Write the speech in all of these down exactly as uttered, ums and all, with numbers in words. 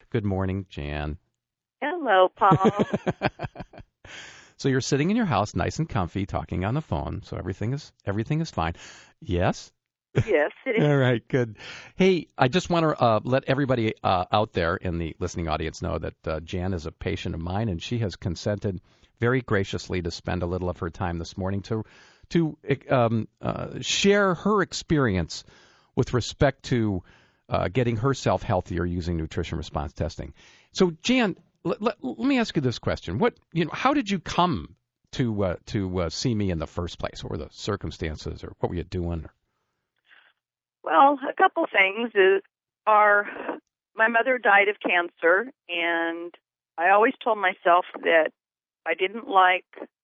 Good morning, Jan. Hello, Paul. So you're sitting in your house, nice and comfy, talking on the phone. So everything is everything is fine. Yes. Yes, it is. All right, good. Hey, I just want to uh, let everybody uh, out there in the listening audience know that uh, Jan is a patient of mine, and she has consented very graciously to spend a little of her time this morning to to um, uh, share her experience with respect to uh, getting herself healthier using nutrition response testing. So, Jan, let, let, let me ask you this question: What you know? How did you come to uh, to uh, see me in the first place? What were the circumstances, or what were you doing? Or... Well, a couple things is are my mother died of cancer, and I always told myself that I didn't like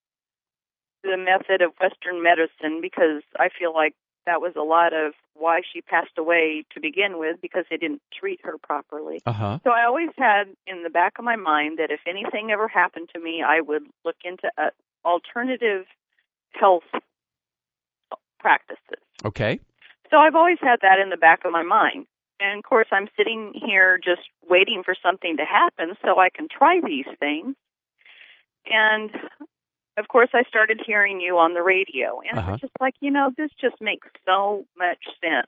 the method of Western medicine because I feel like that was a lot of why she passed away to begin with, because they didn't treat her properly. Uh-huh. So I always had in the back of my mind that if anything ever happened to me, I would look into uh, alternative health practices. Okay. So I've always had that in the back of my mind. And, of course, I'm sitting here just waiting for something to happen so I can try these things. And, of course, I started hearing you on the radio. And Uh-huh. it was just like, you know, this just makes so much sense.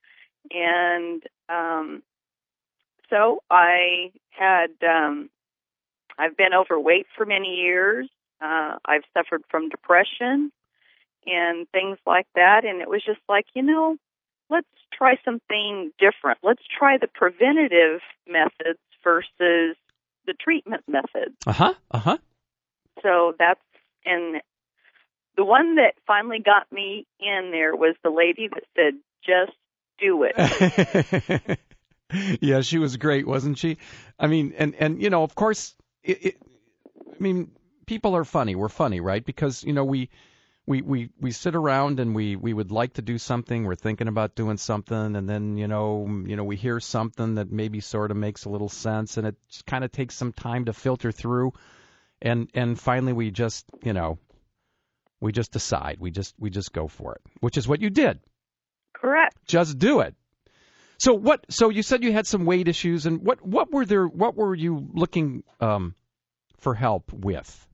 And um, so I had, um, I've been overweight for many years. Uh, I've suffered from depression and things like that. And it was just like, you know, let's try something different. Let's try the preventative methods versus the treatment methods. Uh-huh. Uh-huh. So that's, and the one that finally got me in there was the lady that said, just do it. Yeah, she was great, wasn't she? I mean, and, and you know, of course, it, it, I mean, people are funny. We're funny, right? Because, you know, we... We, we, we sit around and we, we would like to do something. We're thinking about doing something, and then you know you know we hear something that maybe sort of makes a little sense, and it just kind of takes some time to filter through, and and finally we just you know we just decide we just we just go for it, which is what you did. Correct. Just do it. So what? So you said you had some weight issues, and what what were there? What were you looking um, for help with?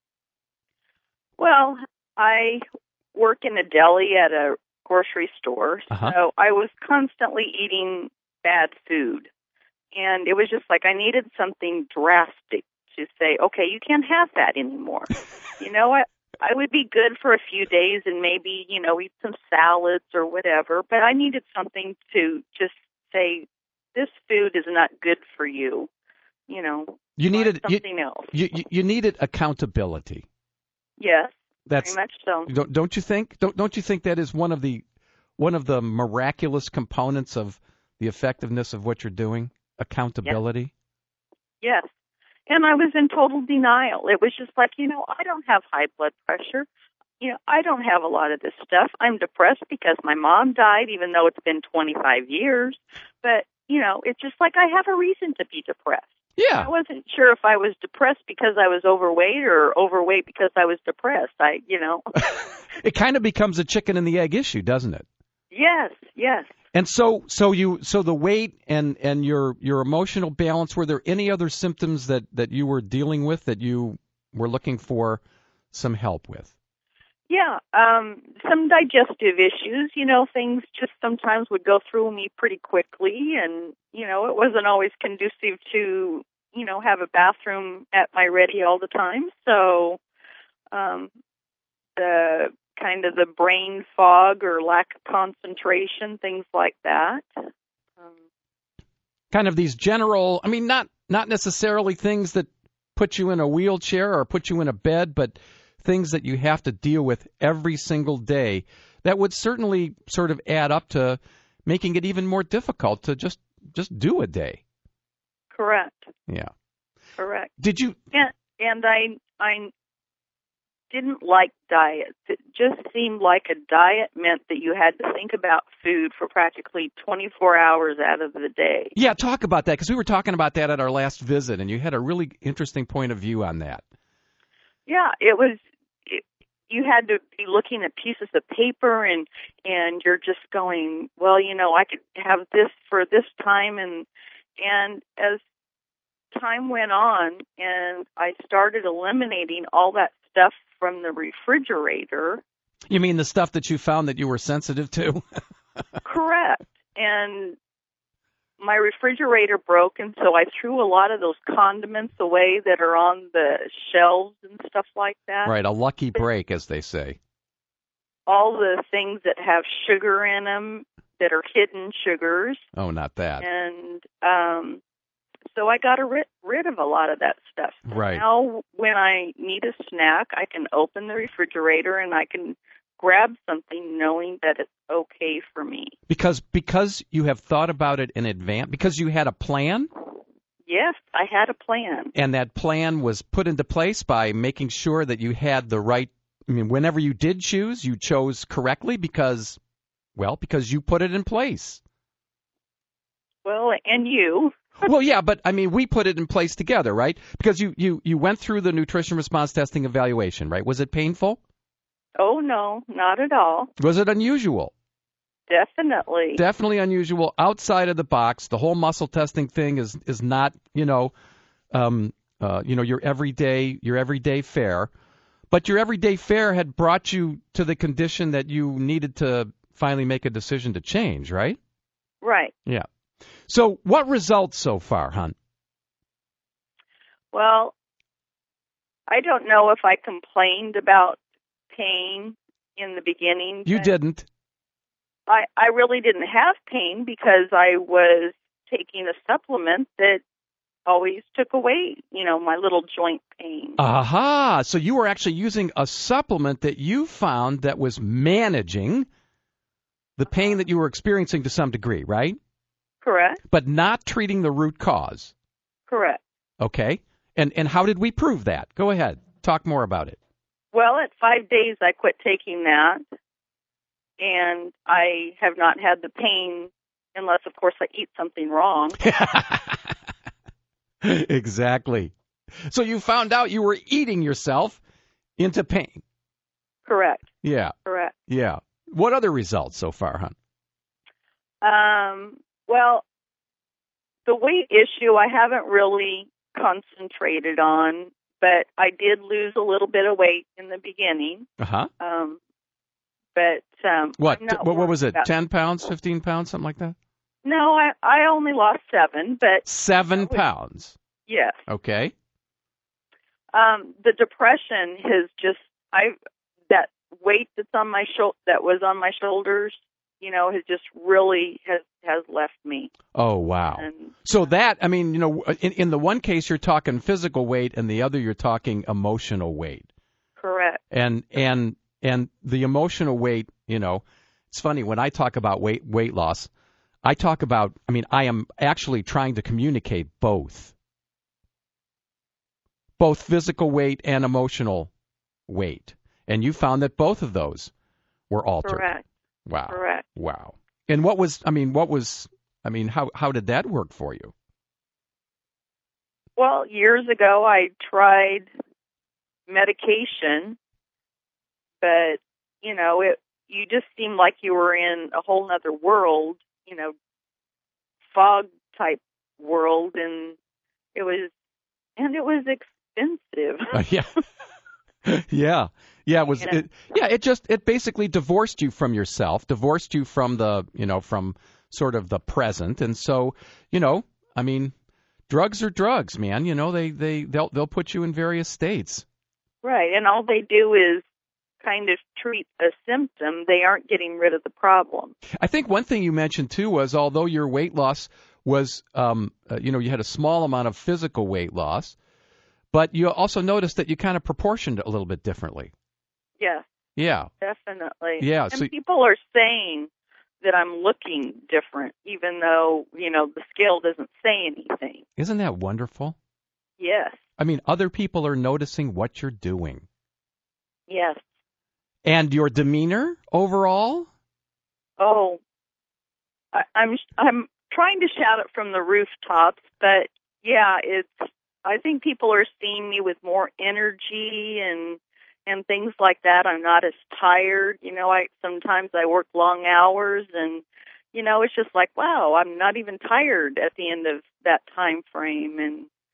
Well, I work in a deli at a grocery store, Uh-huh. so I was constantly eating bad food. And it was just like I needed something drastic to say, okay, you can't have that anymore. You know what? I would be good for a few days and maybe, you know, eat some salads or whatever, but I needed something to just say, this food is not good for you. You know, You needed something you, else. You, you you needed accountability. Yes. That's very much so. Don't, don't you think? Don't don't you think that is one of the one of the miraculous components of the effectiveness of what you're doing? Accountability. Yes. And I was in total denial. It was just like, you know, I don't have high blood pressure. You know, I don't have a lot of this stuff. I'm depressed because my mom died, even though it's been twenty-five years. But, you know, it's just like I have a reason to be depressed. Yeah. I wasn't sure if I was depressed because I was overweight or overweight because I was depressed. I, you know. It kind of becomes a chicken and the egg issue, doesn't it? Yes, yes. And so, so you, so the weight and, and your, your emotional balance, were there any other symptoms that, that you were dealing with that you were looking for some help with? Yeah, um, some digestive issues, you know, things just sometimes would go through me pretty quickly, and, you know, it wasn't always conducive to, you know, have a bathroom at my ready all the time, so um, the kind of the brain fog or lack of concentration, things like that. Um, kind of these general, I mean, not not necessarily things that put you in a wheelchair or put you in a bed, but things that you have to deal with every single day that would certainly sort of add up to making it even more difficult to just just do a day. Correct. Yeah. Correct. Did you? And, and I I didn't like diets. It just seemed like a diet meant that you had to think about food for practically twenty-four hours out of the day. Yeah, talk about that, because we were talking about that at our last visit, and you had a really interesting point of view on that. Yeah, it was. It, you had to be looking at pieces of paper, and and you're just going, well, you know, I could have this for this time, and and as time went on and I started eliminating all that stuff from the refrigerator. You mean the stuff that you found that you were sensitive to? Correct. And my refrigerator broke, and so I threw a lot of those condiments away that are on the shelves and stuff like that. Right, a lucky break, as they say. All the things that have sugar in them that are hidden sugars. Oh, not that. And um, so I got rid, rid of a lot of that stuff. So right. Now when I need a snack, I can open the refrigerator and I can grab something knowing that it's okay for me. Because because you have thought about it in advance, because you had a plan? Yes, I had a plan. And that plan was put into place by making sure that you had the right, I mean, whenever you did choose, you chose correctly because, well, because you put it in place. Well, and you. Well, yeah, but, I mean, we put it in place together, right? Because you, you, you went through the nutrition response testing evaluation, right? Was it painful? Oh, no, not at all. Was it unusual? Definitely. Definitely unusual, outside of the box. The whole muscle testing thing is is not, you know, um, uh, you know, your everyday your everyday fare. But your everyday fare had brought you to the condition that you needed to finally make a decision to change, right? Right. Yeah. So what results so far, hon? Well, I don't know if I complained about pain in the beginning. You didn't. I, I really didn't have pain because I was taking a supplement that always took away, you know, my little joint pain. Aha! So you were actually using a supplement that you found that was managing the pain that you were experiencing to some degree, right? Correct. But not treating the root cause. Correct. Okay. And and how did we prove that? Go ahead. Talk more about it. Well, at five days I quit taking that, and I have not had the pain unless, of course, I eat something wrong. Exactly. So you found out you were eating yourself into pain. Correct. Yeah. Correct. Yeah. What other results so far, hon? Um, well, the weight issue I haven't really concentrated on, but I did lose a little bit of weight in the beginning. Uh-huh. Um, but um, what? I'm not What, what was it? about... ten pounds, fifteen pounds, something like that? No, I, I only lost seven, but... Seven pounds? Yes. Okay. Um, the depression has just, I that weight that's on my shoulder, that was on my shoulders, you know, has just really has has left me. Oh, wow. And, so that, I mean, you know, in, in the one case you're talking physical weight, and the other you're talking emotional weight. Correct. And and and the emotional weight, you know, it's funny when I talk about weight weight loss, I talk about, I mean, I am actually trying to communicate both. Both physical weight and emotional weight. And you found that both of those were altered. Correct. Wow. Correct. Wow. And what was, I mean, what was, I mean, how how did that work for you? Well, years ago I tried medication, but, you know, it you just seemed like you were in a whole other world, you know, fog type world, and it was, and it was expensive. Uh, yeah. yeah. Yeah, it was it, yeah, it just it basically divorced you from yourself, divorced you from the, you know, from sort of the present. And so, you know, I mean, drugs are drugs, man, you know, they they they'll they'll put you in various states. Right, and all they do is kind of treat a symptom. They aren't getting rid of the problem. I think one thing you mentioned too was, although your weight loss was um uh, you know, you had a small amount of physical weight loss, but you also noticed that you kind of proportioned it a little bit differently. Yes. Yeah. Definitely. Yeah. And So people are saying that I'm looking different, even though, you know, the scale doesn't say anything. Isn't that wonderful? Yes. I mean, other people are noticing what you're doing. Yes. And your demeanor overall? Oh, I, I'm I'm trying to shout it from the rooftops, but yeah, it's. I think people are seeing me with more energy and and things like that. I'm not as tired. You know, I sometimes I work long hours, and you know, it's just like, wow, I'm not even tired at the end of that time frame. And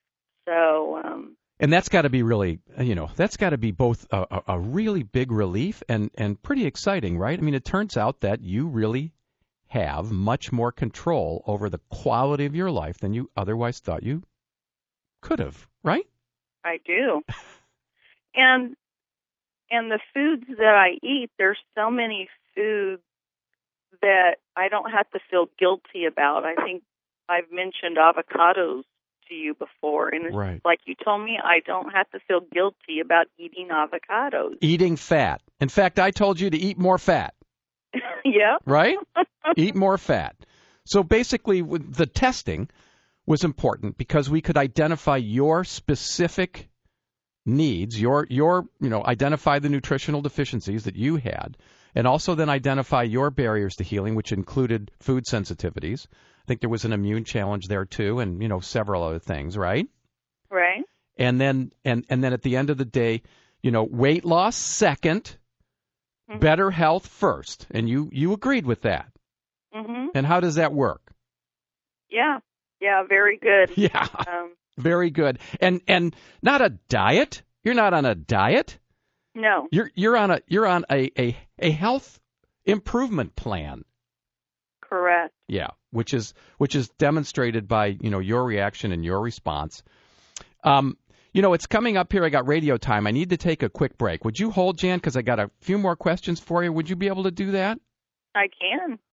So, um, and that's got to be really, you know, that's got to be both a, a, a really big relief and, and pretty exciting, right? I mean, it turns out that you really have much more control over the quality of your life than you otherwise thought you could have, right? I do. and and the foods that I eat, there's so many foods that I don't have to feel guilty about. I think I've mentioned avocados to you before, and right. like you told me, I don't have to feel guilty about eating avocados. Eating fat. In fact, I told you to eat more fat. Yeah. Right? Eat more fat. So basically, the testing was important because we could identify your specific needs, your your you know, identify the nutritional deficiencies that you had, and also then identify your barriers to healing, which included food sensitivities. I think there was an immune challenge there too, and you know, several other things, right? Right. And then and and then at the end of the day, you know, weight loss second, mm-hmm. better health first, and you you agreed with that. Mm-hmm. And how does that work? Yeah. Yeah, very good. Yeah. Um, very good. And and not a diet? You're not on a diet? No. You're you're on a you're on a, a, a health improvement plan. Correct. Yeah, which is which is demonstrated by, you know, your reaction and your response. Um, you know, it's coming up here. I got radio time. I need to take a quick break. Would you hold, Jan, because I got a few more questions for you. Would you be able to do that? I can.